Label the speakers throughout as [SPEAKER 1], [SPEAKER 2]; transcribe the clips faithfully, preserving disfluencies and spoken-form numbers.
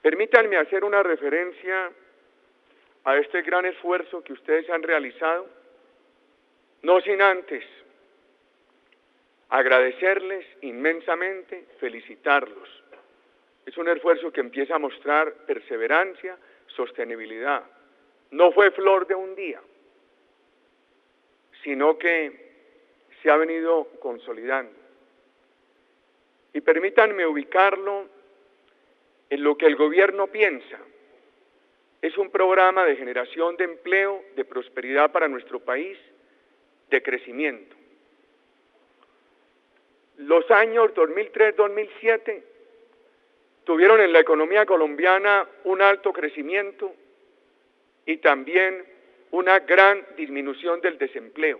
[SPEAKER 1] Permítanme hacer una referencia a este gran esfuerzo que ustedes han realizado, no sin antes agradecerles inmensamente, felicitarlos. Es un esfuerzo que empieza a mostrar perseverancia, sostenibilidad. No fue flor de un día, sino que se ha venido consolidando. Y permítanme ubicarlo en lo que el gobierno piensa. Es un programa de generación de empleo, de prosperidad para nuestro país, de crecimiento. Los años dos mil tres a dos mil siete tuvieron en la economía colombiana un alto crecimiento y también una gran disminución del desempleo.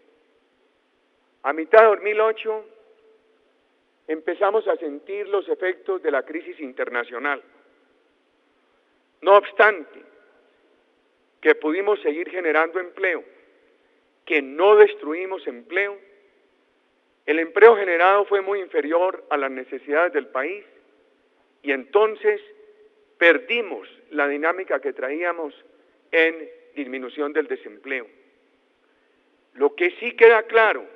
[SPEAKER 1] A mitad de dos mil ocho empezamos a sentir los efectos de la crisis internacional. No obstante, que pudimos seguir generando empleo, que no destruimos empleo, el empleo generado fue muy inferior a las necesidades del país y entonces perdimos la dinámica que traíamos en disminución del desempleo. Lo que sí queda claro,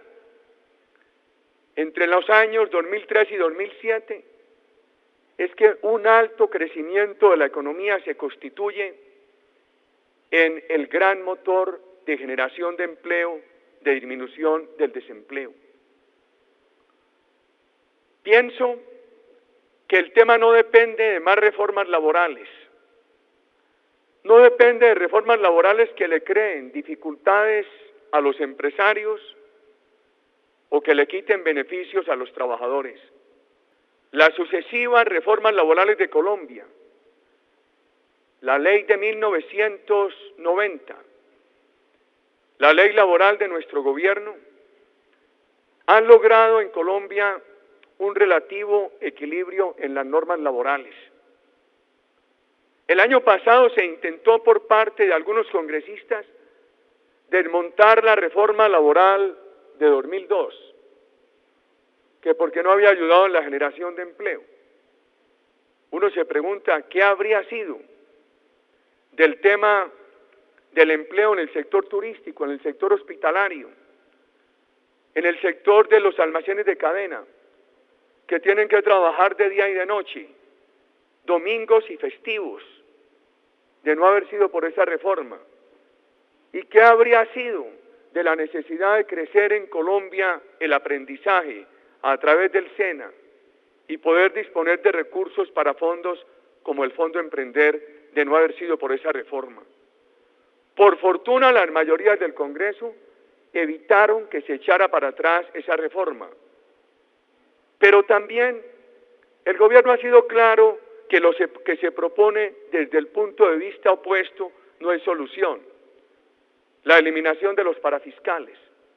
[SPEAKER 1] entre los años dos mil tres y dos mil siete, es que un alto crecimiento de la economía se constituye en el gran motor de generación de empleo, de disminución del desempleo. Pienso que el tema no depende de más reformas laborales, no depende de reformas laborales que le creen dificultades a los empresarios o que le quiten beneficios a los trabajadores. Las sucesivas reformas laborales de Colombia, la ley de mil novecientos noventa, la ley laboral de nuestro gobierno, han logrado en Colombia un relativo equilibrio en las normas laborales. El año pasado se intentó por parte de algunos congresistas desmontar la reforma laboral de dos mil dos, que porque no había ayudado en la generación de empleo. Uno se pregunta, ¿qué habría sido del tema del empleo en el sector turístico, en el sector hospitalario, en el sector de los almacenes de cadena, que tienen que trabajar de día y de noche, domingos y festivos, de no haber sido por esa reforma? ¿Y qué habría sido de la necesidad de crecer en Colombia el aprendizaje a través del SENA y poder disponer de recursos para fondos como el Fondo Emprender, de no haber sido por esa reforma? Por fortuna, las mayorías del Congreso evitaron que se echara para atrás esa reforma. Pero también el gobierno ha sido claro que lo que se propone desde el punto de vista opuesto no es solución. La eliminación de los parafiscales.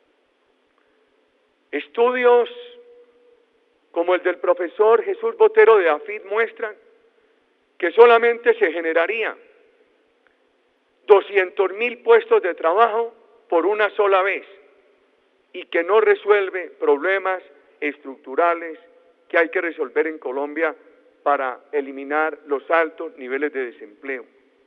[SPEAKER 1] Estudios como el del profesor Jesús Botero de AFIT muestran que solamente se generarían doscientos mil puestos de trabajo por una sola vez y que no resuelve problemas estructurales que hay que resolver en Colombia para eliminar los altos niveles de desempleo.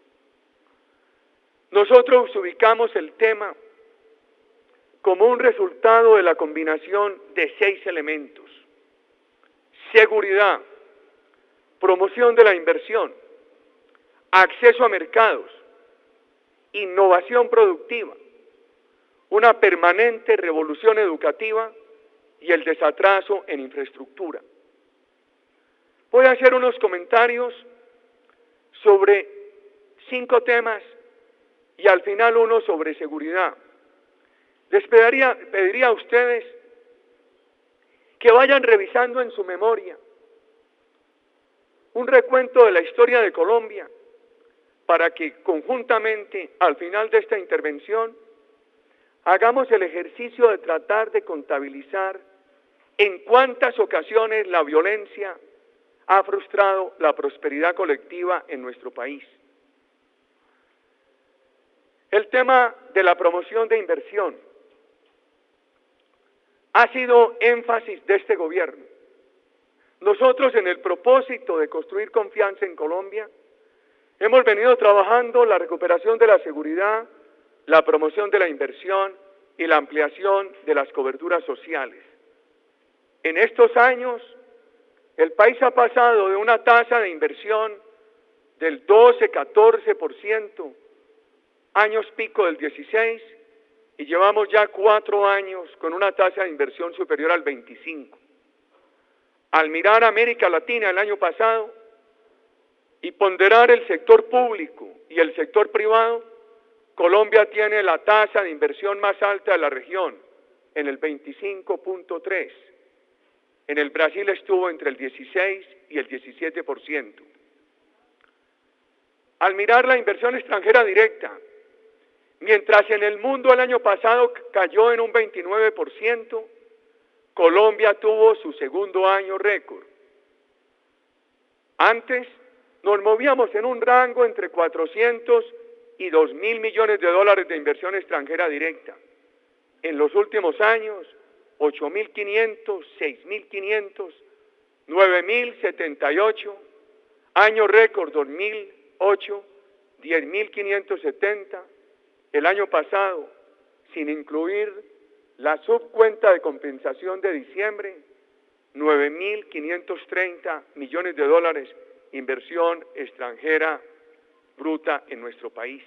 [SPEAKER 1] Nosotros ubicamos el tema como un resultado de la combinación de seis elementos: seguridad, promoción de la inversión, acceso a mercados, innovación productiva, una permanente revolución educativa y el desatraso en infraestructura. Voy a hacer unos comentarios sobre cinco temas y al final uno sobre seguridad. Les pediría, pediría a ustedes que vayan revisando en su memoria un recuento de la historia de Colombia para que conjuntamente al final de esta intervención hagamos el ejercicio de tratar de contabilizar en cuántas ocasiones la violencia ha frustrado la prosperidad colectiva en nuestro país. El tema de la promoción de inversión ha sido énfasis de este gobierno. Nosotros, en el propósito de construir confianza en Colombia, hemos venido trabajando la recuperación de la seguridad, la promoción de la inversión y la ampliación de las coberturas sociales. En estos años, el país ha pasado de una tasa de inversión del doce, catorce por ciento, años pico del dieciséis, y llevamos ya cuatro años con una tasa de inversión superior al veinticinco. Al mirar a América Latina el año pasado y ponderar el sector público y el sector privado, Colombia tiene la tasa de inversión más alta de la región, en el veinticinco punto tres. En el Brasil estuvo entre el dieciséis y el diecisiete por ciento. Al mirar la inversión extranjera directa, mientras en el mundo el año pasado cayó en un veintinueve por ciento, Colombia tuvo su segundo año récord. Antes nos movíamos en un rango entre cuatrocientos y dos mil millones de dólares de inversión extranjera directa. En los últimos años, ocho mil quinientos, seis mil quinientos, nueve mil setenta y ocho, año récord dos mil ocho, diez mil quinientos setenta, el año pasado, sin incluir la subcuenta de compensación de diciembre, nueve mil quinientos treinta millones de dólares inversión extranjera bruta en nuestro país.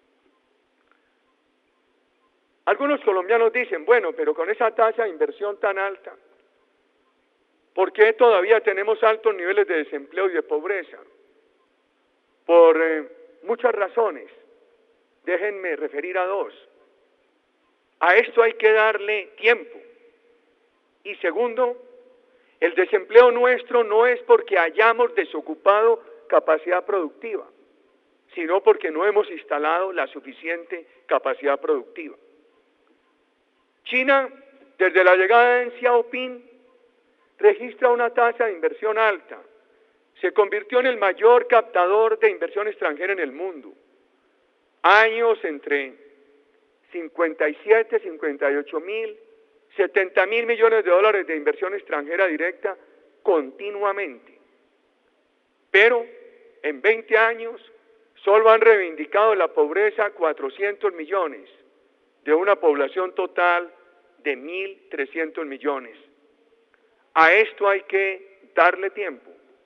[SPEAKER 1] Algunos colombianos dicen, bueno, pero con esa tasa de inversión tan alta, ¿por qué todavía tenemos altos niveles de desempleo y de pobreza? Por eh, muchas razones. Déjenme referir a dos. A esto hay que darle tiempo. Y segundo, el desempleo nuestro no es porque hayamos desocupado capacidad productiva, sino porque no hemos instalado la suficiente capacidad productiva. China, desde la llegada de Deng Xiaoping, registra una tasa de inversión alta. Se convirtió en el mayor captador de inversión extranjera en el mundo. Años entre cincuenta y siete, cincuenta y ocho mil, setenta mil millones de dólares de inversión extranjera directa continuamente. Pero en veinte años solo han reivindicado la pobreza cuatrocientos millones de una población total de mil trescientos millones. A esto hay que darle tiempo.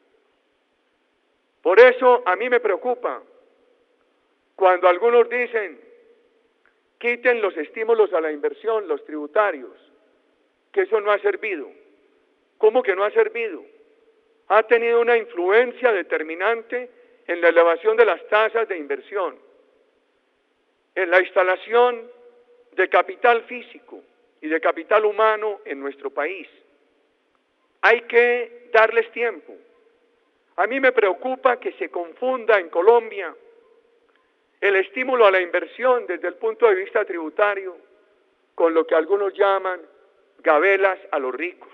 [SPEAKER 1] Por eso a mí me preocupa cuando algunos dicen, quiten los estímulos a la inversión, los tributarios, que eso no ha servido. ¿Cómo que no ha servido? Ha tenido una influencia determinante en la elevación de las tasas de inversión, en la instalación de capital físico y de capital humano en nuestro país. Hay que darles tiempo. A mí me preocupa que se confunda en Colombia el estímulo a la inversión desde el punto de vista tributario con lo que algunos llaman gabelas a los ricos.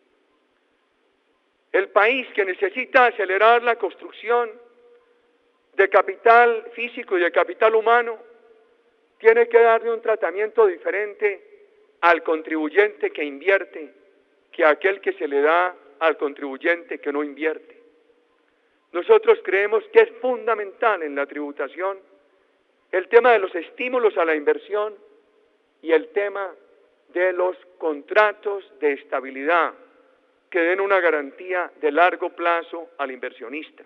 [SPEAKER 1] El país que necesita acelerar la construcción de capital físico y de capital humano tiene que darle un tratamiento diferente al contribuyente que invierte que a aquel que se le da al contribuyente que no invierte. Nosotros creemos que es fundamental en la tributación el tema de los estímulos a la inversión y el tema de los contratos de estabilidad que den una garantía de largo plazo al inversionista.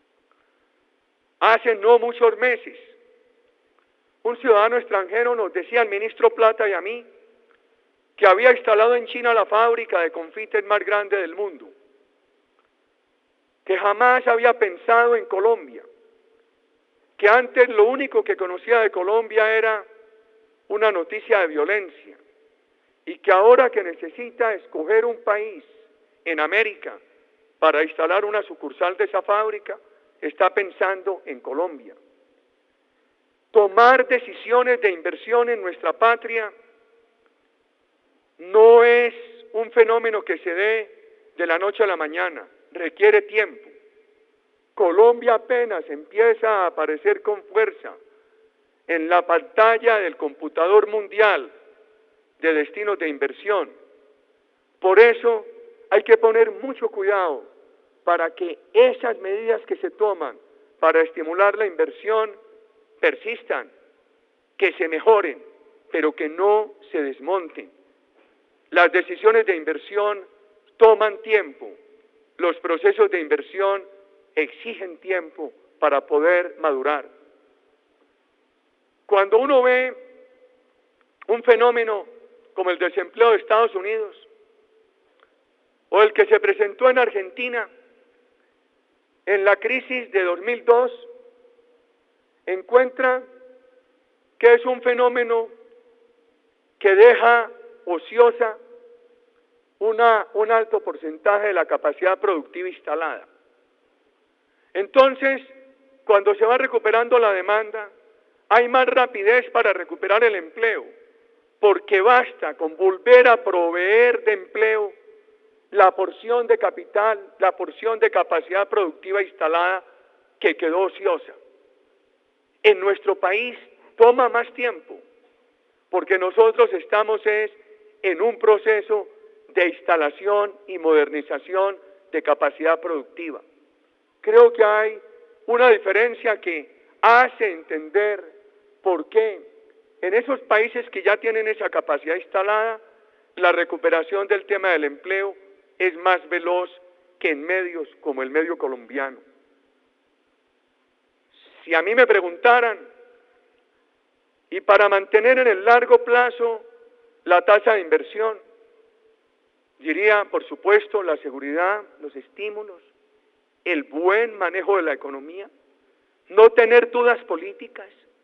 [SPEAKER 1] Hace no muchos meses, un ciudadano extranjero nos decía al ministro Plata y a mí que había instalado en China la fábrica de confites más grande del mundo, que jamás había pensado en Colombia, que antes lo único que conocía de Colombia era una noticia de violencia, y que ahora que necesita escoger un país en América para instalar una sucursal de esa fábrica, está pensando en Colombia. Tomar decisiones de inversión en nuestra patria no es un fenómeno que se dé de la noche a la mañana, requiere tiempo. Colombia apenas empieza a aparecer con fuerza en la pantalla del computador mundial de destinos de inversión. Por eso hay que poner mucho cuidado para que esas medidas que se toman para estimular la inversión persistan, que se mejoren, pero que no se desmonten. Las decisiones de inversión toman tiempo, los procesos de inversión exigen tiempo para poder madurar. Cuando uno ve un fenómeno como el desempleo de Estados Unidos o el que se presentó en Argentina en la crisis de dos mil dos, encuentra que es un fenómeno que deja ociosa una, un alto porcentaje de la capacidad productiva instalada. Entonces, cuando se va recuperando la demanda, hay más rapidez para recuperar el empleo, porque basta con volver a proveer de empleo la porción de capital, la porción de capacidad productiva instalada que quedó ociosa. En nuestro país toma más tiempo, porque nosotros estamos es en un proceso de instalación y modernización de capacidad productiva. Creo que hay una diferencia que hace entender por qué en esos países que ya tienen esa capacidad instalada, la recuperación del tema del empleo es más veloz que en medios como el medio colombiano. Si a mí me preguntaran, y para mantener en el largo plazo la tasa de inversión, diría, por supuesto, la seguridad, los estímulos, el buen manejo de la economía, no tener dudas políticas.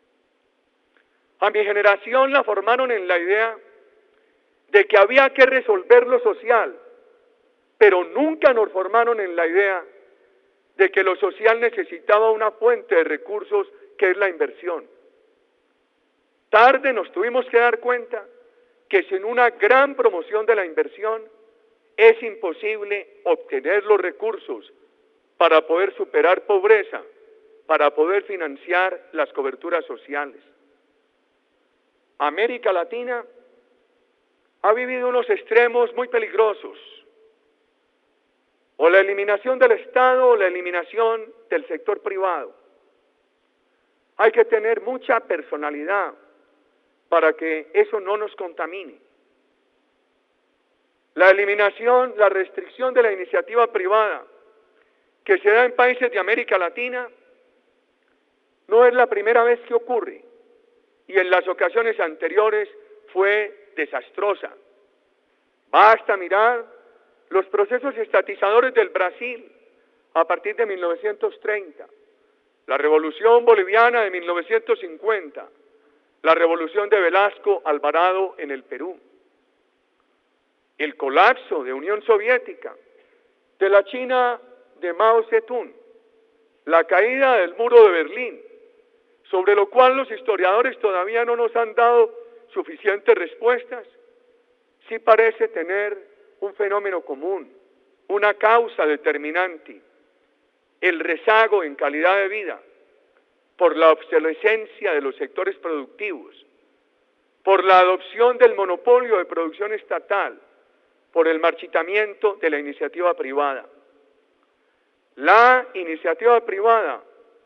[SPEAKER 1] A mi generación la formaron en la idea de que había que resolver lo social, pero nunca nos formaron en la idea de que lo social necesitaba una fuente de recursos que es la inversión. Tarde nos tuvimos que dar cuenta que sin una gran promoción de la inversión es imposible obtener los recursos para poder superar pobreza, para poder financiar las coberturas sociales. América Latina ha vivido unos extremos muy peligrosos, o la eliminación del Estado o la eliminación del sector privado. Hay que tener mucha personalidad para que eso no nos contamine. La eliminación, la restricción de la iniciativa privada que se da en países de América Latina no es la primera vez que ocurre y en las ocasiones anteriores fue desastrosa. Basta mirar los procesos estatizadores del Brasil a partir de mil novecientos treinta, la Revolución Boliviana de mil novecientos cincuenta, la Revolución de Velasco Alvarado en el Perú, el colapso de Unión Soviética, de la China de Mao Zedong, la caída del muro de Berlín, sobre lo cual los historiadores todavía no nos han dado suficientes respuestas, sí parece tener un fenómeno común, una causa determinante, el rezago en calidad de vida, por la obsolescencia de los sectores productivos, por la adopción del monopolio de producción estatal, por el marchitamiento de la iniciativa privada. La iniciativa privada,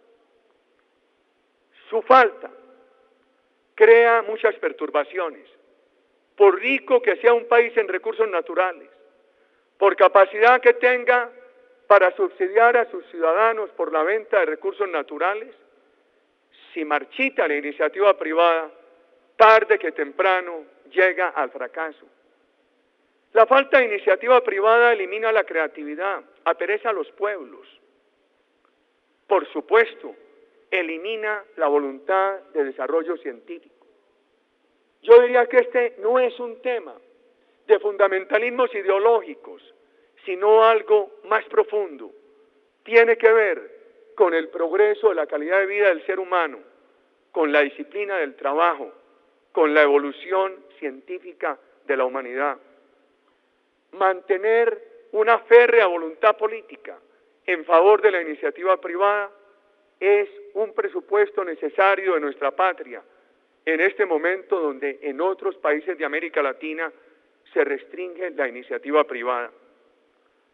[SPEAKER 1] su falta, crea muchas perturbaciones. Por rico que sea un país en recursos naturales, por capacidad que tenga para subsidiar a sus ciudadanos por la venta de recursos naturales, si marchita la iniciativa privada, tarde que temprano llega al fracaso. La falta de iniciativa privada elimina la creatividad, apereza a los pueblos. Por supuesto, elimina la voluntad de desarrollo científico. Yo diría que este no es un tema de fundamentalismos ideológicos, sino algo más profundo. Tiene que ver con el progreso de la calidad de vida del ser humano, con la disciplina del trabajo, con la evolución científica de la humanidad. Mantener una férrea voluntad política en favor de la iniciativa privada es un presupuesto necesario de nuestra patria en este momento donde en otros países de América Latina se restringe la iniciativa privada.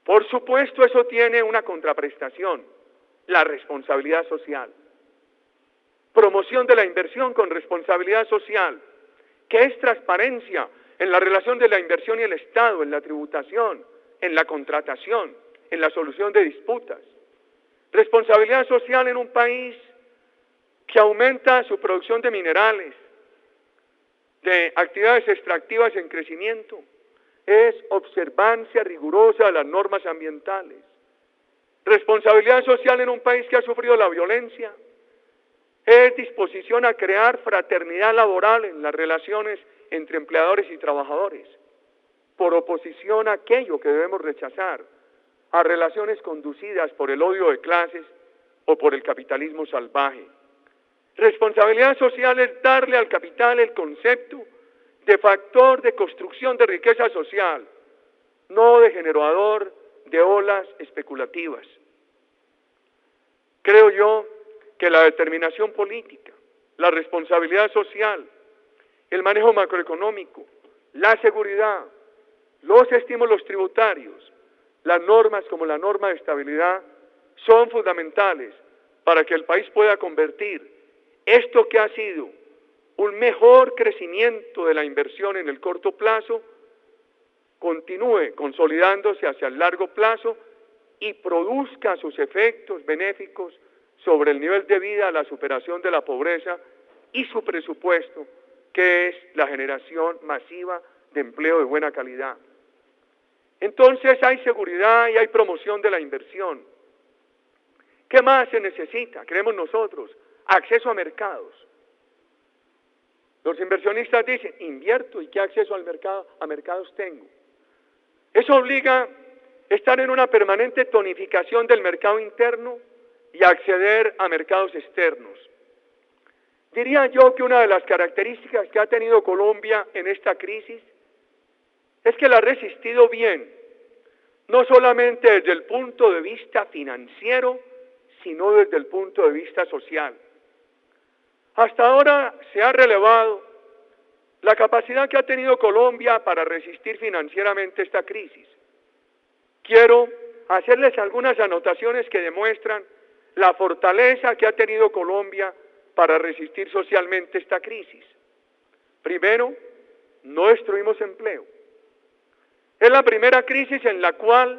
[SPEAKER 1] Por supuesto, eso tiene una contraprestación, la responsabilidad social. Promoción de la inversión con responsabilidad social, que es transparencia en la relación de la inversión y el Estado, en la tributación, en la contratación, en la solución de disputas. Responsabilidad social en un país que aumenta su producción de minerales, de actividades extractivas en crecimiento, es observancia rigurosa de las normas ambientales. Responsabilidad social en un país que ha sufrido la violencia, es disposición a crear fraternidad laboral en las relaciones entre empleadores y trabajadores, por oposición a aquello que debemos rechazar, a relaciones conducidas por el odio de clases o por el capitalismo salvaje. Responsabilidad social es darle al capital el concepto de factor de construcción de riqueza social, no de generador de olas especulativas. Creo yo que la determinación política, la responsabilidad social, el manejo macroeconómico, la seguridad, los estímulos tributarios, las normas como la norma de estabilidad son fundamentales para que el país pueda convertir esto que ha sido un mejor crecimiento de la inversión en el corto plazo, continúe consolidándose hacia el largo plazo y produzca sus efectos benéficos sobre el nivel de vida, la superación de la pobreza y su presupuesto, que es la generación masiva de empleo de buena calidad. Entonces hay seguridad y hay promoción de la inversión. ¿Qué más se necesita? Creemos nosotros, acceso a mercados. Los inversionistas dicen, invierto y ¿qué acceso al mercado, a mercados tengo? Eso obliga a estar en una permanente tonificación del mercado interno y acceder a mercados externos. Diría yo que una de las características que ha tenido Colombia en esta crisis es que la ha resistido bien, no solamente desde el punto de vista financiero, sino desde el punto de vista social. Hasta ahora se ha relevado la capacidad que ha tenido Colombia para resistir financieramente esta crisis. Quiero hacerles algunas anotaciones que demuestran la fortaleza que ha tenido Colombia para resistir socialmente esta crisis. Primero, no destruimos empleo. Es la primera crisis en la cual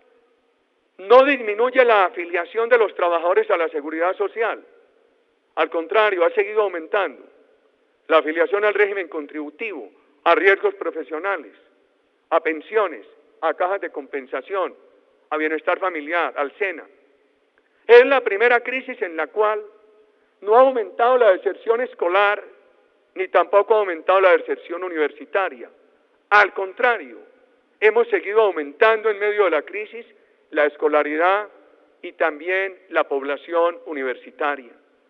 [SPEAKER 1] no disminuye la afiliación de los trabajadores a la seguridad social. Al contrario, ha seguido aumentando la afiliación al régimen contributivo, a riesgos profesionales, a pensiones, a cajas de compensación, a bienestar familiar, al SENA. Es la primera crisis en la cual no ha aumentado la deserción escolar, ni tampoco ha aumentado la deserción universitaria. Al contrario, hemos seguido aumentando en medio de la crisis la escolaridad y también la población universitaria.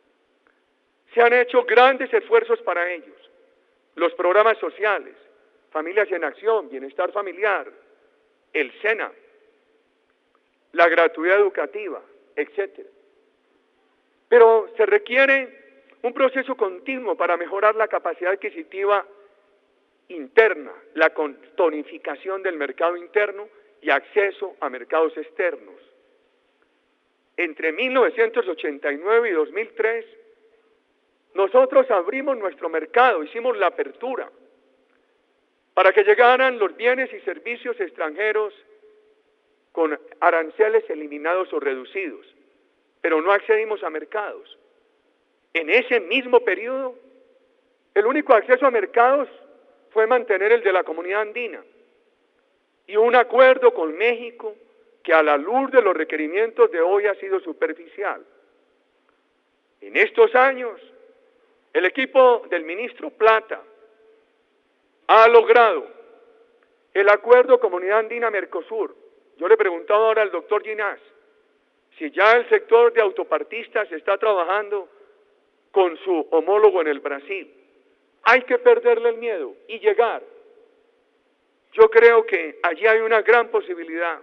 [SPEAKER 1] Se han hecho grandes esfuerzos para ellos. Los programas sociales, Familias en Acción, Bienestar Familiar, el SENA, la gratuidad educativa, etcétera. Pero se requiere un proceso continuo para mejorar la capacidad adquisitiva interna, la tonificación del mercado interno y acceso a mercados externos. Entre mil novecientos ochenta y nueve y dos mil tres, nosotros abrimos nuestro mercado, hicimos la apertura para que llegaran los bienes y servicios extranjeros con aranceles eliminados o reducidos, pero no accedimos a mercados. En ese mismo periodo, el único acceso a mercados fue mantener el de la Comunidad Andina y un acuerdo con México que a la luz de los requerimientos de hoy ha sido superficial. En estos años, el equipo del ministro Plata ha logrado el acuerdo Comunidad Andina-Mercosur. Yo le he preguntado ahora al doctor Ginás si ya el sector de autopartistas está trabajando con su homólogo en el Brasil. Hay que perderle el miedo y llegar. Yo creo que allí hay una gran posibilidad.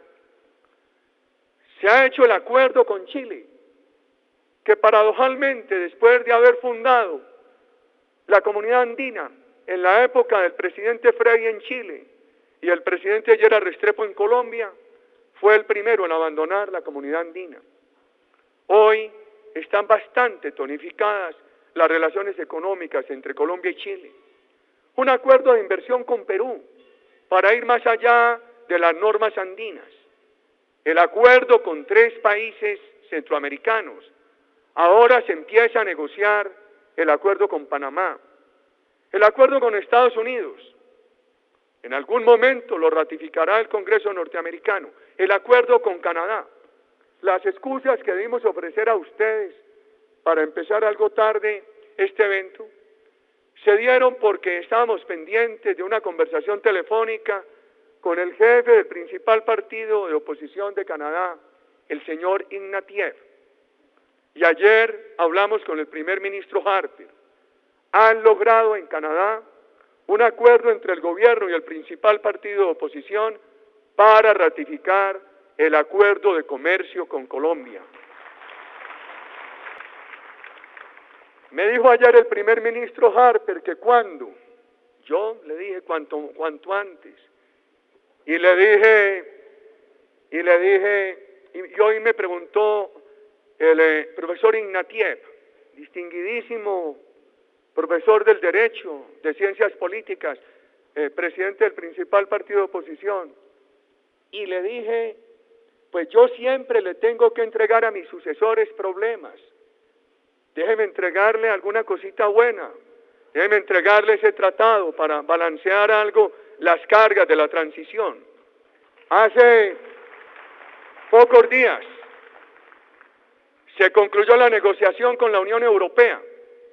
[SPEAKER 1] Se ha hecho el acuerdo con Chile, que paradojalmente, después de haber fundado la Comunidad Andina en la época del presidente Frei en Chile y el presidente Gerard Restrepo en Colombia, fue el primero en abandonar la comunidad andina. Hoy están bastante tonificadas las relaciones económicas entre Colombia y Chile. Un acuerdo de inversión con Perú para ir más allá de las normas andinas. El acuerdo con tres países centroamericanos. Ahora se empieza a negociar el acuerdo con Panamá. El acuerdo con Estados Unidos. En algún momento lo ratificará el Congreso norteamericano. El acuerdo con Canadá. Las excusas que debimos ofrecer a ustedes para empezar algo tarde este evento se dieron porque estábamos pendientes de una conversación telefónica con el jefe del principal partido de oposición de Canadá, el señor Ignatieff. Y ayer hablamos con el primer ministro Harper. Han logrado en Canadá un acuerdo entre el gobierno y el principal partido de oposición para ratificar el acuerdo de comercio con Colombia. Me dijo ayer el primer ministro Harper que cuando, yo le dije cuanto, cuanto antes, y le dije, y le dije, y, y hoy me preguntó el eh, profesor Ignatieff, distinguidísimo profesor del Derecho, de Ciencias Políticas, eh, presidente del principal partido de oposición, y le dije, pues yo siempre le tengo que entregar a mis sucesores problemas. Déjeme entregarle alguna cosita buena, déjeme entregarle ese tratado para balancear algo las cargas de la transición. Hace pocos días se concluyó la negociación con la Unión Europea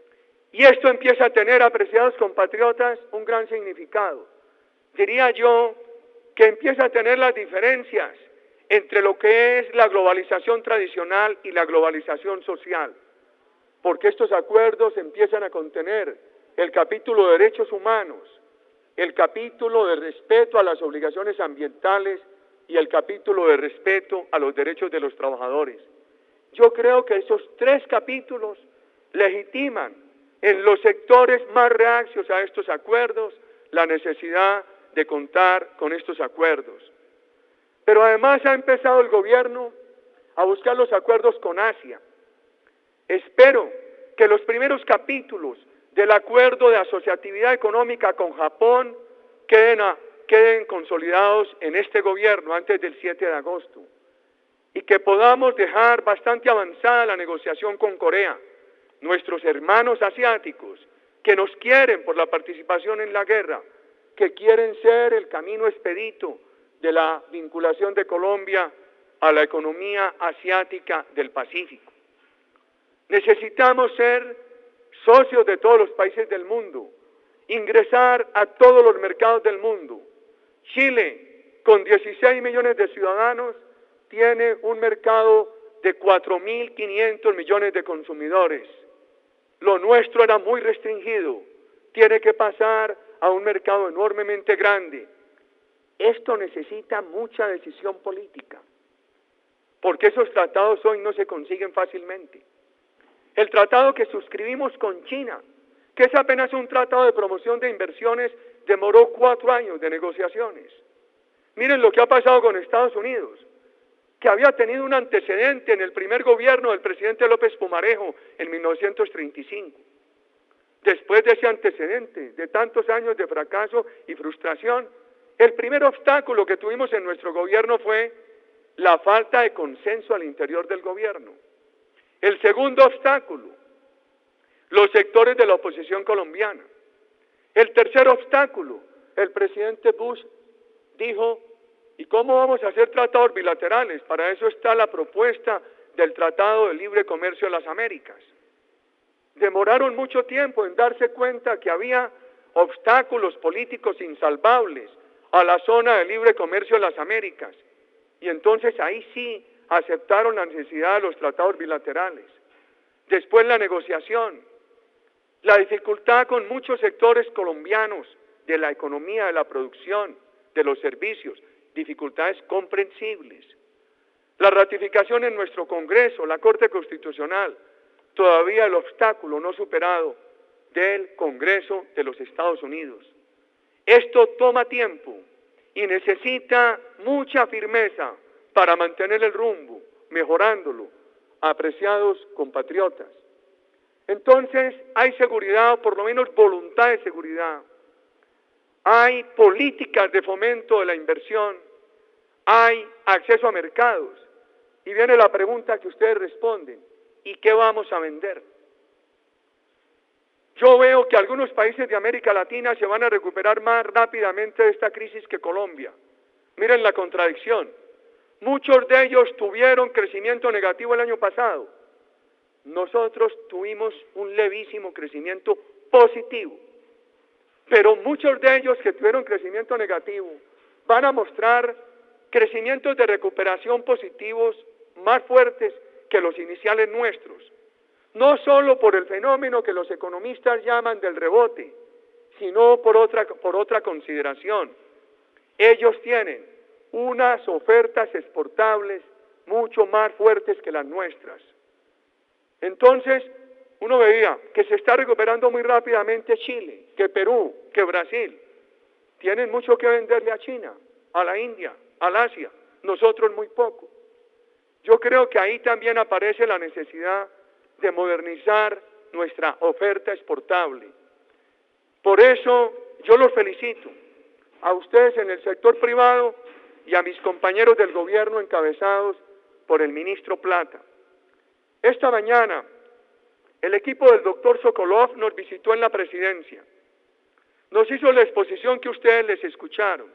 [SPEAKER 1] y esto empieza a tener, apreciados compatriotas, un gran significado. Diría yo que empieza a tener las diferencias entre lo que es la globalización tradicional y la globalización social, porque estos acuerdos empiezan a contener el capítulo de derechos humanos, el capítulo de respeto a las obligaciones ambientales y el capítulo de respeto a los derechos de los trabajadores. Yo creo que esos tres capítulos legitiman en los sectores más reacios a estos acuerdos la necesidad de contar con estos acuerdos. Pero además ha empezado el gobierno a buscar los acuerdos con Asia. Espero que los primeros capítulos del acuerdo de asociatividad económica con Japón queden, a, queden consolidados en este gobierno antes del siete de agosto y que podamos dejar bastante avanzada la negociación con Corea, nuestros hermanos asiáticos que nos quieren por la participación en la guerra, que quieren ser el camino expedito de la vinculación de Colombia a la economía asiática del Pacífico. Necesitamos ser socios de todos los países del mundo, ingresar a todos los mercados del mundo. Chile, con dieciséis millones de ciudadanos, tiene un mercado de cuatro mil quinientos millones de consumidores. Lo nuestro era muy restringido, tiene que pasar a un mercado enormemente grande. Esto necesita mucha decisión política, porque esos tratados hoy no se consiguen fácilmente. El tratado que suscribimos con China, que es apenas un tratado de promoción de inversiones, demoró cuatro años de negociaciones. Miren lo que ha pasado con Estados Unidos, que había tenido un antecedente en el primer gobierno del presidente López Pumarejo en mil novecientos treinta y cinco. Después de ese antecedente, de tantos años de fracaso y frustración, el primer obstáculo que tuvimos en nuestro gobierno fue la falta de consenso al interior del gobierno. El segundo obstáculo, los sectores de la oposición colombiana. El tercer obstáculo, el presidente Bush dijo, ¿y cómo vamos a hacer tratados bilaterales? Para eso está la propuesta del Tratado de Libre Comercio de las Américas. Demoraron mucho tiempo en darse cuenta que había obstáculos políticos insalvables a la zona de libre comercio de las Américas. Y entonces ahí sí aceptaron la necesidad de los tratados bilaterales. Después la negociación, la dificultad con muchos sectores colombianos de la economía, de la producción, de los servicios, dificultades comprensibles. La ratificación en nuestro Congreso, la Corte Constitucional, todavía el obstáculo no superado del Congreso de los Estados Unidos. Esto toma tiempo y necesita mucha firmeza para mantener el rumbo, mejorándolo, apreciados compatriotas. Entonces, hay seguridad, o por lo menos voluntad de seguridad. Hay políticas de fomento de la inversión. Hay acceso a mercados. Y viene la pregunta que ustedes responden: ¿y qué vamos a vender? Yo veo que algunos países de América Latina se van a recuperar más rápidamente de esta crisis que Colombia. Miren la contradicción. Muchos de ellos tuvieron crecimiento negativo el año pasado. Nosotros tuvimos un levísimo crecimiento positivo. Pero muchos de ellos que tuvieron crecimiento negativo van a mostrar crecimientos de recuperación positivos más fuertes que los iniciales nuestros. No solo por el fenómeno que los economistas llaman del rebote, sino por otra, por otra consideración. Ellos tienen unas ofertas exportables mucho más fuertes que las nuestras. Entonces, uno veía que se está recuperando muy rápidamente Chile, que Perú, que Brasil. Tienen mucho que venderle a China, a la India, al Asia, nosotros muy poco. Yo creo que ahí también aparece la necesidad de modernizar nuestra oferta exportable. Por eso yo los felicito a ustedes en el sector privado y a mis compañeros del gobierno encabezados por el ministro Plata. Esta mañana el equipo del doctor Sokolov nos visitó en la presidencia. Nos hizo la exposición que ustedes les escucharon.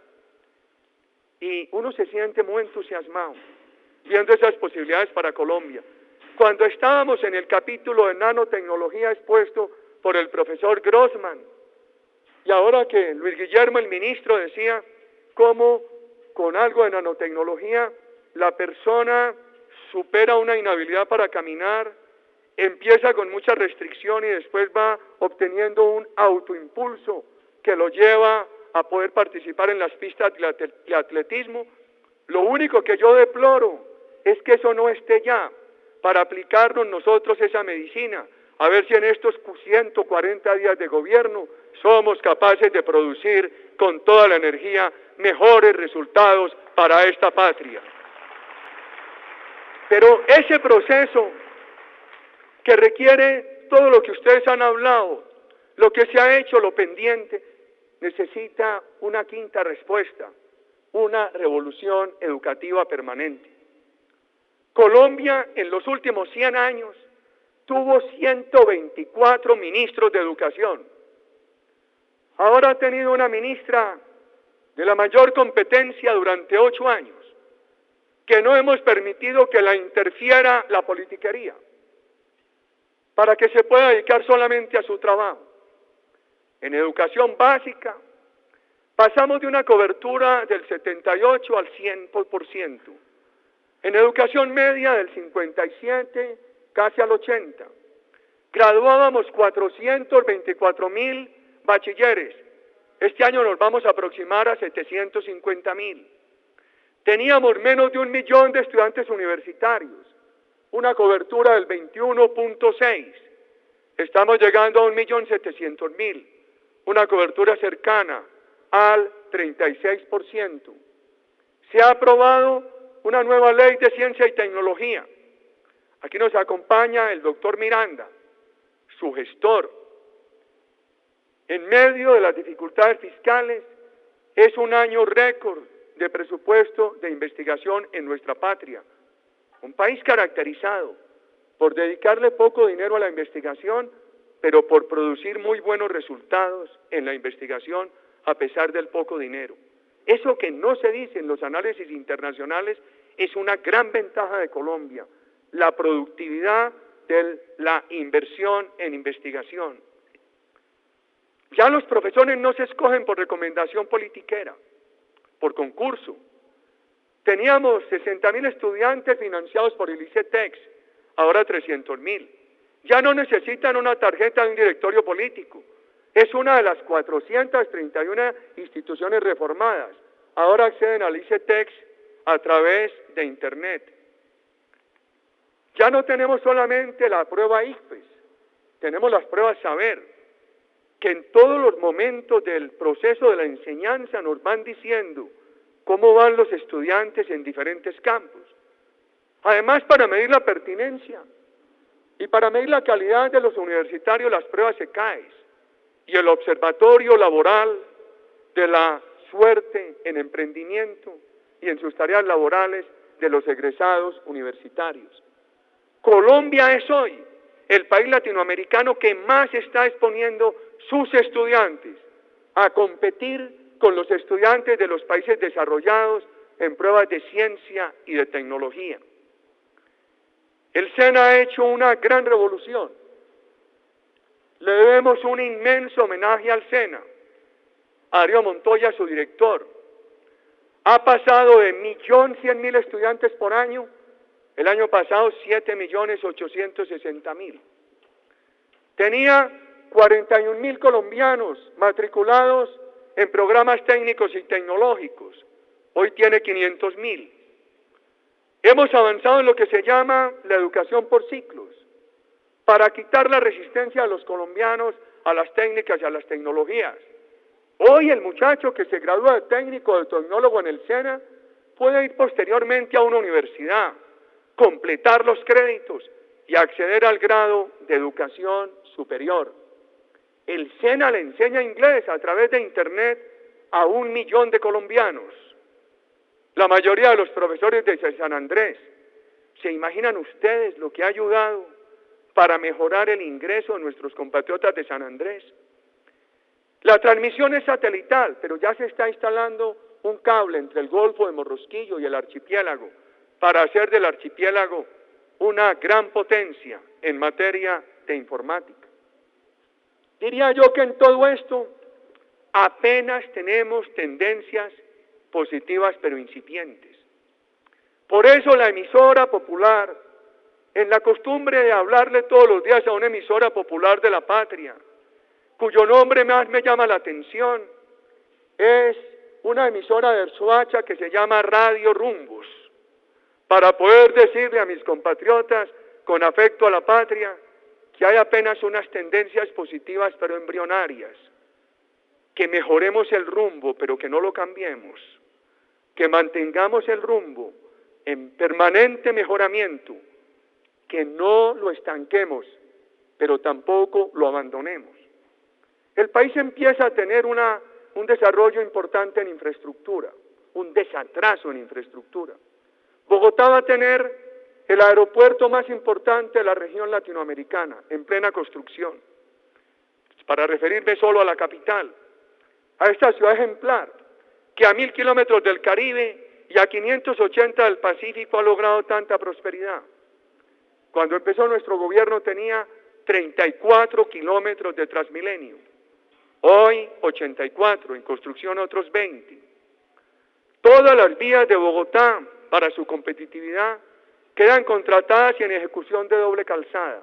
[SPEAKER 1] Y uno se siente muy entusiasmado viendo esas posibilidades para Colombia. Cuando estábamos en el capítulo de nanotecnología expuesto por el profesor Grossman, y ahora que Luis Guillermo, el ministro, decía cómo con algo de nanotecnología la persona supera una inhabilidad para caminar, empieza con mucha restricción y después va obteniendo un autoimpulso que lo lleva a poder participar en las pistas de atletismo. Lo único que yo deploro es que eso no esté ya, para aplicarnos nosotros esa medicina, a ver si en estos ciento cuarenta días de gobierno somos capaces de producir con toda la energía mejores resultados para esta patria. Pero ese proceso que requiere todo lo que ustedes han hablado, lo que se ha hecho, lo pendiente, necesita una quinta respuesta, una revolución educativa permanente. Colombia en los últimos cien años tuvo ciento veinticuatro ministros de educación. Ahora ha tenido una ministra de la mayor competencia durante ocho años, que no hemos permitido que la interfiera la politiquería, para que se pueda dedicar solamente a su trabajo. En educación básica, pasamos de una cobertura del setenta y ocho al cien por ciento. En educación media del cincuenta y siete, casi al ochenta. Graduábamos cuatrocientos veinticuatro mil bachilleres. Este año nos vamos a aproximar a setecientos cincuenta mil. Teníamos menos de un millón de estudiantes universitarios, una cobertura del veintiuno punto seis. Estamos llegando a un millón setecientos mil, una cobertura cercana al treinta y seis por ciento. Se ha aprobado una nueva ley de ciencia y tecnología. Aquí nos acompaña el doctor Miranda, su gestor. En medio de las dificultades fiscales, es un año récord de presupuesto de investigación en nuestra patria. Un país caracterizado por dedicarle poco dinero a la investigación, pero por producir muy buenos resultados en la investigación a pesar del poco dinero. Eso que no se dice en los análisis internacionales es una gran ventaja de Colombia, la productividad de la inversión en investigación. Ya los profesores no se escogen por recomendación politiquera, por concurso. Teníamos sesenta mil estudiantes financiados por el ICETEX, ahora trescientos mil. Ya no necesitan una tarjeta de un directorio político. Es una de las cuatrocientas treinta y una instituciones reformadas. Ahora acceden al ICETEX a través de Internet. Ya no tenemos solamente la prueba ICFES, tenemos las pruebas Saber, que en todos los momentos del proceso de la enseñanza nos van diciendo cómo van los estudiantes en diferentes campos. Además, para medir la pertinencia y para medir la calidad de los universitarios, las pruebas E C A E S y el observatorio laboral de la suerte en emprendimiento y en sus tareas laborales de los egresados universitarios. Colombia es hoy el país latinoamericano que más está exponiendo sus estudiantes a competir con los estudiantes de los países desarrollados en pruebas de ciencia y de tecnología. El SENA ha hecho una gran revolución. Le debemos un inmenso homenaje al SENA. Darío Montoya, su director, ha pasado de un millón cien mil estudiantes por año, el año pasado siete millones ochocientos sesenta mil. Tenía cuarenta y un mil colombianos matriculados en programas técnicos y tecnológicos, hoy tiene quinientos mil. Hemos avanzado en lo que se llama la educación por ciclos, para quitar la resistencia de los colombianos a las técnicas y a las tecnologías. Hoy el muchacho que se gradúa de técnico o de tecnólogo en el SENA puede ir posteriormente a una universidad, completar los créditos y acceder al grado de educación superior. El SENA le enseña inglés a través de internet a un millón de colombianos. La mayoría de los profesores de San Andrés. ¿Se imaginan ustedes lo que ha ayudado para mejorar el ingreso de nuestros compatriotas de San Andrés? La transmisión es satelital, pero ya se está instalando un cable entre el Golfo de Morrosquillo y el archipiélago para hacer del archipiélago una gran potencia en materia de informática. Diría yo que en todo esto apenas tenemos tendencias positivas pero incipientes. Por eso la emisora popular, en la costumbre de hablarle todos los días a una emisora popular de la patria, cuyo nombre más me llama la atención, es una emisora de Soacha que se llama Radio Rumbos, para poder decirle a mis compatriotas con afecto a la patria que hay apenas unas tendencias positivas pero embrionarias, que mejoremos el rumbo pero que no lo cambiemos, que mantengamos el rumbo en permanente mejoramiento, que no lo estanquemos pero tampoco lo abandonemos. El país empieza a tener una, un desarrollo importante en infraestructura, un desatraso en infraestructura. Bogotá va a tener el aeropuerto más importante de la región latinoamericana, en plena construcción. Para referirme solo a la capital, a esta ciudad ejemplar, que a mil kilómetros del Caribe y a quinientos ochenta del Pacífico ha logrado tanta prosperidad. Cuando empezó nuestro gobierno tenía treinta y cuatro kilómetros de Transmilenio. Hoy ochenta y cuatro, en construcción otros veinte. Todas las vías de Bogotá para su competitividad quedan contratadas y en ejecución de doble calzada.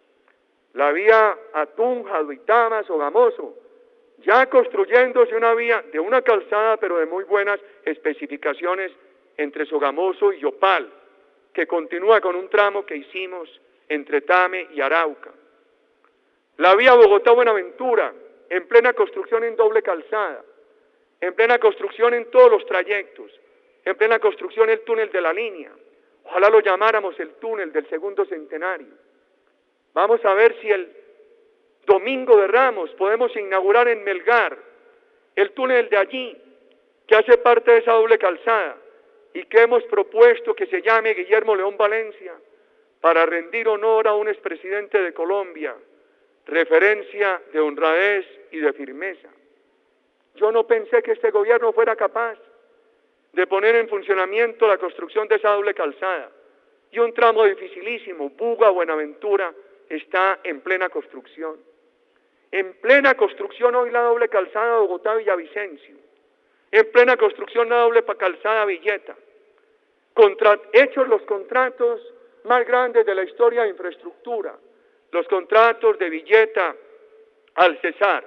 [SPEAKER 1] La vía a Tunja, Duitama, Sogamoso, ya construyéndose una vía de una calzada pero de muy buenas especificaciones entre Sogamoso y Yopal, que continúa con un tramo que hicimos entre Tame y Arauca. La vía Bogotá-Buenaventura, en plena construcción en doble calzada, en plena construcción en todos los trayectos, en plena construcción el túnel de la línea, ojalá lo llamáramos el túnel del segundo centenario. Vamos a ver si el domingo de Ramos podemos inaugurar en Melgar el túnel de allí, que hace parte de esa doble calzada, y que hemos propuesto que se llame Guillermo León Valencia, para rendir honor a un expresidente de Colombia, referencia de honradez y de firmeza. Yo no pensé que este gobierno fuera capaz de poner en funcionamiento la construcción de esa doble calzada, y un tramo dificilísimo, Buga-Buenaventura, está en plena construcción. En plena construcción hoy la doble calzada Bogotá-Villavicencio, en plena construcción la doble calzada Villeta, Contra, hechos los contratos más grandes de la historia de infraestructura, los contratos de Villeta al Cesar,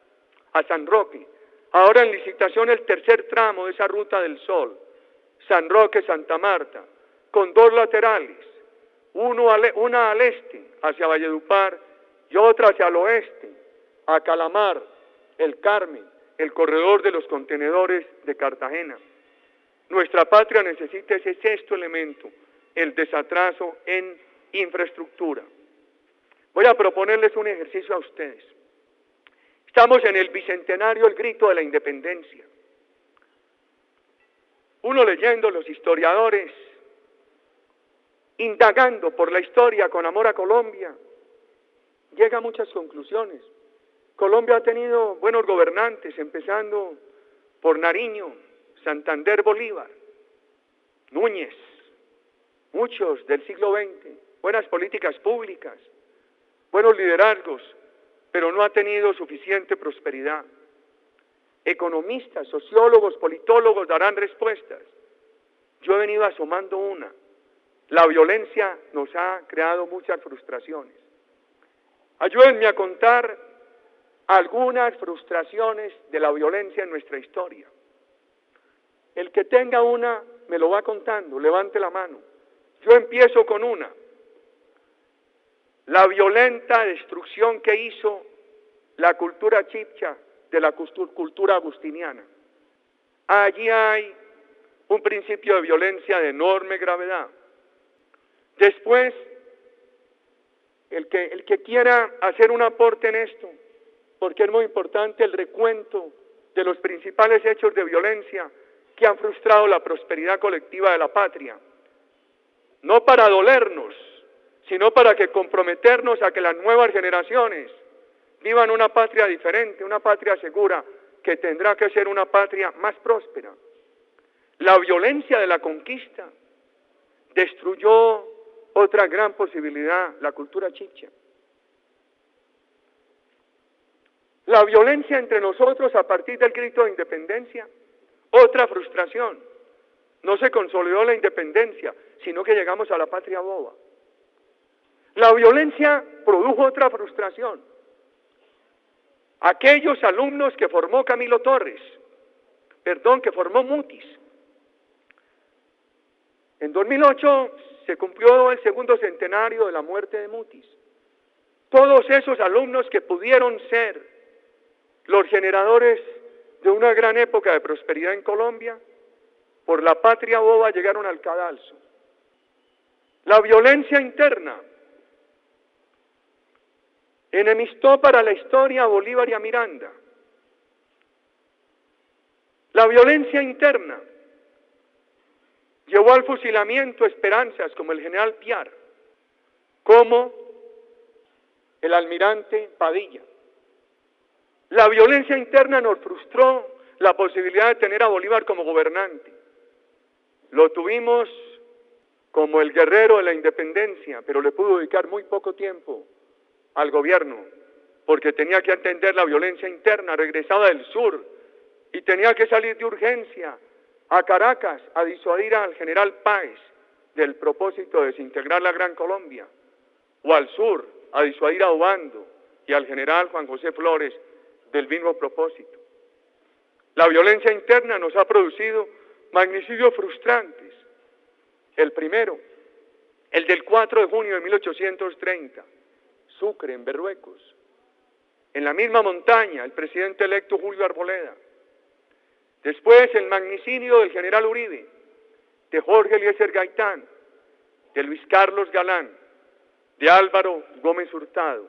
[SPEAKER 1] a San Roque, ahora en licitación el tercer tramo de esa Ruta del Sol, San Roque-Santa Marta, con dos laterales, uno al, una al este, hacia Valledupar, y otra hacia el oeste, a Calamar, el Carmen, el corredor de los contenedores de Cartagena. nuestra patria necesita ese sexto elemento, el desatraso en infraestructura. Voy a proponerles un ejercicio a ustedes. Estamos en el bicentenario, el grito de la independencia. Uno leyendo los historiadores, indagando por la historia con amor a Colombia, llega a muchas conclusiones. Colombia ha tenido buenos gobernantes, empezando por Nariño, Santander, Bolívar, Núñez, muchos del siglo veinte, buenas políticas públicas, buenos liderazgos, pero no ha tenido suficiente prosperidad. Economistas, sociólogos, politólogos darán respuestas. Yo he venido asomando una. La violencia nos ha creado muchas frustraciones. Ayúdenme a contar algunas frustraciones de la violencia en nuestra historia. El que tenga una, me lo va contando, levante la mano. Yo empiezo con una. La violenta destrucción que hizo la cultura chibcha de la cultura agustiniana. Allí hay un principio de violencia de enorme gravedad. Después, el que, el que quiera hacer un aporte en esto, porque es muy importante el recuento de los principales hechos de violencia que han frustrado la prosperidad colectiva de la patria, no para dolernos, sino para que comprometernos a que las nuevas generaciones vivan una patria diferente, una patria segura, que tendrá que ser una patria más próspera. La violencia de la conquista destruyó otra gran posibilidad, la cultura chibcha. La violencia entre nosotros a partir del grito de independencia, otra frustración. No se consolidó la independencia, sino que llegamos a la patria boba. La violencia produjo otra frustración. Aquellos alumnos que formó Camilo Torres, perdón, que formó Mutis. En dos mil ocho se cumplió el segundo centenario de la muerte de Mutis. Todos esos alumnos que pudieron ser los generadores de una gran época de prosperidad en Colombia, por la patria boba llegaron al cadalso. La violencia interna enemistó para la historia a Bolívar y a Miranda. La violencia interna llevó al fusilamiento esperanzas como el general Piar, como el almirante Padilla. La violencia interna nos frustró la posibilidad de tener a Bolívar como gobernante. Lo tuvimos como el guerrero de la independencia, pero le pudo dedicar muy poco tiempo al gobierno, porque tenía que atender la violencia interna, regresaba del sur, y tenía que salir de urgencia a Caracas a disuadir al general Páez del propósito de desintegrar la Gran Colombia, o al sur a disuadir a Obando y al general Juan José Flores del mismo propósito. La violencia interna nos ha producido magnicidios frustrantes. El primero, el del cuatro de junio de mil ochocientos treinta, Sucre, en Berruecos. En la misma montaña, el presidente electo Julio Arboleda. Después, el magnicidio del general Uribe, de Jorge Eliezer Gaitán, de Luis Carlos Galán, de Álvaro Gómez Hurtado.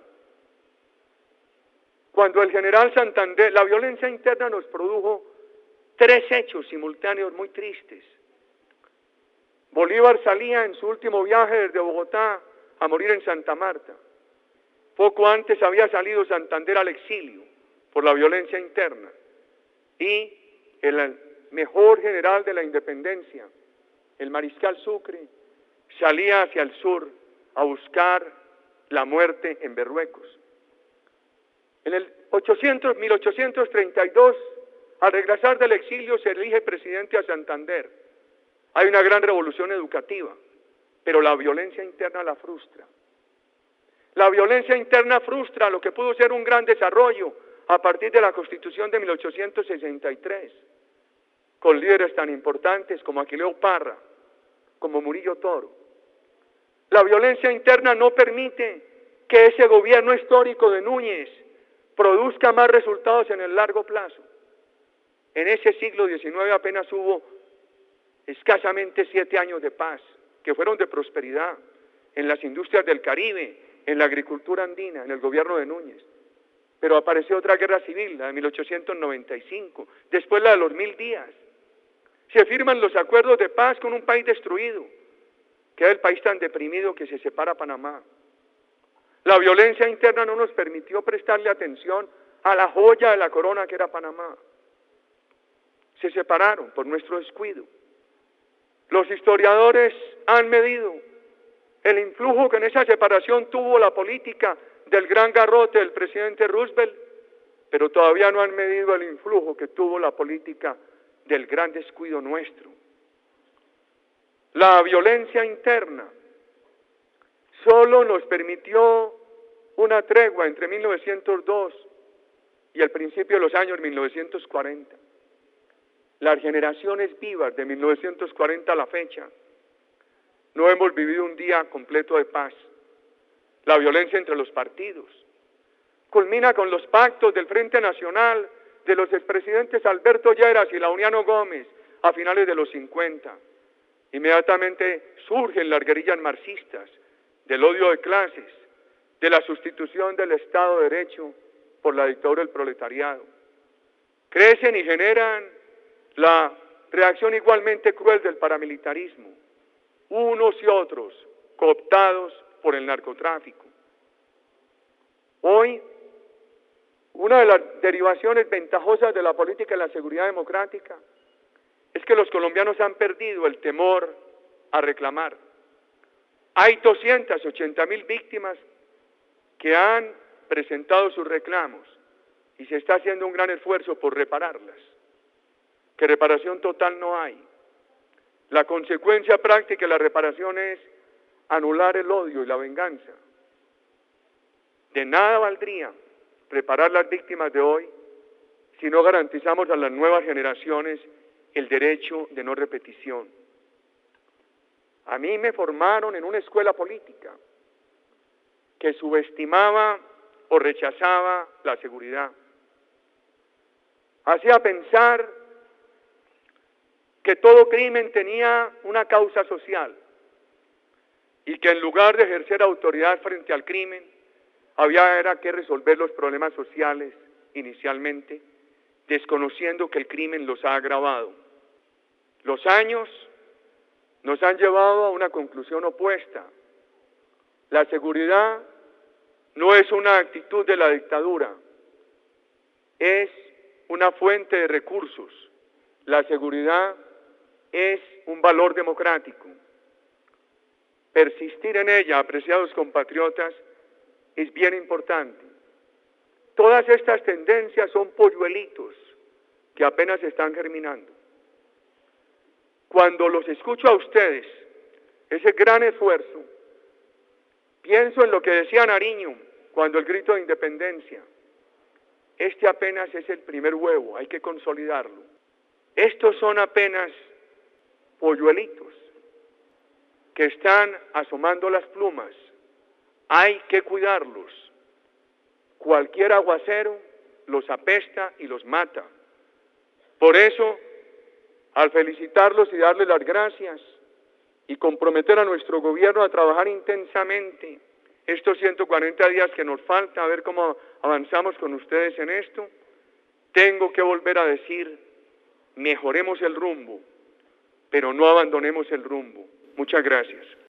[SPEAKER 1] Cuando el general Santander, la violencia interna nos produjo tres hechos simultáneos muy tristes. Bolívar salía en su último viaje desde Bogotá a morir en Santa Marta. Poco antes había salido Santander al exilio por la violencia interna. Y el mejor general de la independencia, el mariscal Sucre, salía hacia el sur a buscar la muerte en Berruecos. En el mil ochocientos treinta y dos, al regresar del exilio, se elige presidente a Santander. Hay una gran revolución educativa, pero la violencia interna la frustra. La violencia interna frustra lo que pudo ser un gran desarrollo a partir de la Constitución de mil ochocientos sesenta y tres, con líderes tan importantes como Aquileo Parra, como Murillo Toro. La violencia interna no permite que ese gobierno histórico de Núñez produzca más resultados en el largo plazo. En ese siglo diecinueve apenas hubo escasamente siete años de paz, que fueron de prosperidad en las industrias del Caribe, en la agricultura andina, en el gobierno de Núñez. Pero apareció otra guerra civil, la de mil ochocientos noventa y cinco, después la de los mil días. Se firman los acuerdos de paz con un país destruido, queda el país tan deprimido que se separa Panamá. La violencia interna no nos permitió prestarle atención a la joya de la corona que era Panamá. Se separaron por nuestro descuido. Los historiadores han medido el influjo que en esa separación tuvo la política del gran garrote del presidente Roosevelt, pero todavía no han medido el influjo que tuvo la política del gran descuido nuestro. La violencia interna solo nos permitió una tregua entre mil novecientos dos y el principio de los años mil novecientos cuarenta. Las generaciones vivas de mil novecientos cuarenta a la fecha no hemos vivido un día completo de paz. La violencia entre los partidos culmina con los pactos del Frente Nacional de los expresidentes Alberto Lleras y Launiano Gómez a finales de los cincuenta. Inmediatamente surgen las guerrillas marxistas del odio de clases, de la sustitución del Estado de Derecho por la dictadura del proletariado. Crecen y generan la reacción igualmente cruel del paramilitarismo, unos y otros cooptados por el narcotráfico. Hoy, una de las derivaciones ventajosas de la política de la seguridad democrática es que los colombianos han perdido el temor a reclamar. Hay doscientas ochenta mil víctimas que han presentado sus reclamos y se está haciendo un gran esfuerzo por repararlas. Que reparación total no hay. La consecuencia práctica de la reparación es anular el odio y la venganza. De nada valdría reparar las víctimas de hoy si no garantizamos a las nuevas generaciones el derecho de no repetición. A mí me formaron en una escuela política que subestimaba o rechazaba la seguridad. Hacía pensar que todo crimen tenía una causa social y que en lugar de ejercer autoridad frente al crimen, había era que resolver los problemas sociales inicialmente, desconociendo que el crimen los ha agravado. Los años nos han llevado a una conclusión opuesta. La seguridad no es una actitud de la dictadura, es una fuente de recursos. La seguridad es un valor democrático. Persistir en ella, apreciados compatriotas, es bien importante. Todas estas tendencias son polluelitos que apenas están germinando. Cuando los escucho a ustedes, ese gran esfuerzo, pienso en lo que decía Nariño cuando el grito de independencia. Este apenas es el primer huevo, hay que consolidarlo. Estos son apenas polluelitos que están asomando las plumas. Hay que cuidarlos. Cualquier aguacero los apesta y los mata. Por eso, al felicitarlos y darles las gracias y comprometer a nuestro gobierno a trabajar intensamente estos ciento cuarenta días que nos falta, a ver cómo avanzamos con ustedes en esto, tengo que volver a decir, mejoremos el rumbo, pero no abandonemos el rumbo. Muchas gracias.